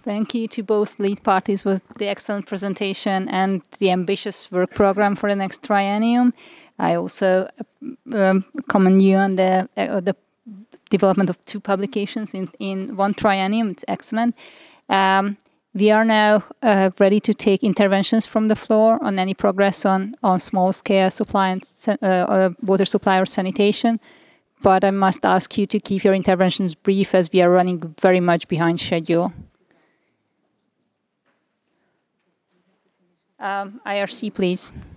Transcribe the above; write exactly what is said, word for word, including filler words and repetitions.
Thank you to both lead parties with the excellent presentation and the ambitious work program for the next triennium. I also um, commend you on the uh, the development of two publications in, in one triennium. It's excellent. Um, we are now uh, ready to take interventions from the floor on any progress on, on small scale supply and uh, uh, water supply or sanitation. But I must ask you to keep your interventions brief as we are running very much behind schedule. Um, I R C, please.